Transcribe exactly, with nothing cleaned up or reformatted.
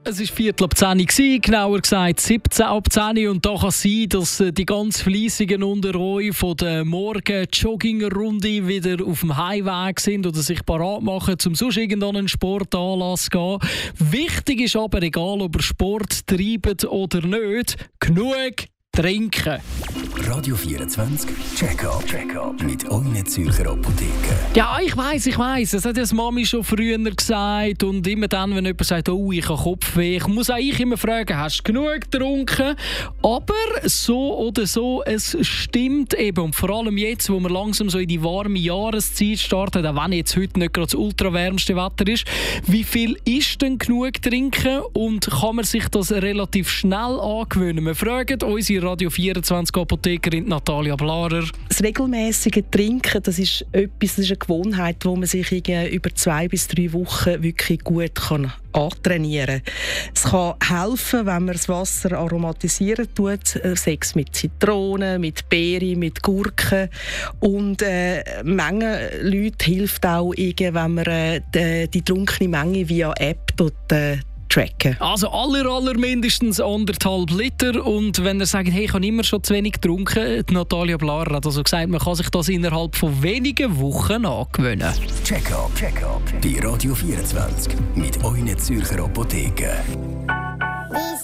Es war Viertel ab zehn, genauer gesagt siebzehn ab zehn. Und da kann es sein, dass die ganz Fleissigen unter euch von der Morgen-Jogging-Runde wieder auf dem Heimweg sind oder sich parat machen, um sonst irgendeinen Sportanlass zu gehen. Wichtig ist aber, egal ob ihr Sport treibt oder nicht, genug trinken. Radio vierundzwanzig Check-up Check mit euren Zürcher Apotheken. Ja, ich weiss, ich weiss. Das hat ja Mami schon früher gesagt. Und immer dann, wenn jemand sagt, oh, ich habe Kopfweh, ich muss auch ich immer fragen, hast du genug getrunken? Aber so oder so, es stimmt eben. Und vor allem jetzt, wo wir langsam so in die warme Jahreszeit starten, auch wenn jetzt heute nicht gerade das ultrawärmste Wetter ist, wie viel ist denn genug trinken und kann man sich das relativ schnell angewöhnen? Wir fragen unsere Radio vierundzwanzig Apothekerin Natalia Blarer. Das regelmäßige Trinken, das ist etwas, das ist eine Gewohnheit, wo man sich über zwei bis drei Wochen wirklich gut kann antrainieren kann. Es kann helfen, wenn man das Wasser aromatisieren tut, Sex mit Zitronen, mit Beeren, mit Gurken. Und äh, Menge Leute hilft auch, wenn man äh, die, die trunkene Menge via App dort, äh, tracken. Also aller, aller mindestens anderthalb Liter. Und wenn ihr sagt, hey, ich habe immer schon zu wenig getrunken, Natalia Blarer hat also gesagt, man kann sich das innerhalb von wenigen Wochen angewöhnen. Check-up, Check-up. Die Radio vierundzwanzig mit euren Zürcher Apotheken.